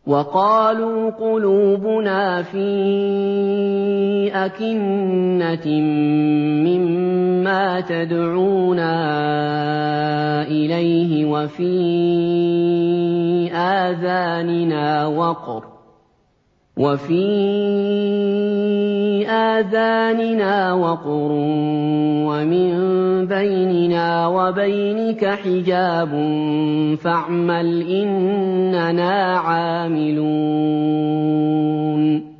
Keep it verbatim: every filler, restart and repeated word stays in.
وَقَالُوا قُلُوبُنَا فِي أَكِنَّةٍ مِّمَّا تَدْعُونَا إِلَيْهِ وَفِي آذَانِنَا وَقْرٌ وَفِي آذَانِنَا وَقْرٌ وَمِن بَيْنِنَا وَبَيْنِكَ حِجَابٌ فَاعْمَلْ إِنَّنَا عَامِلُونَ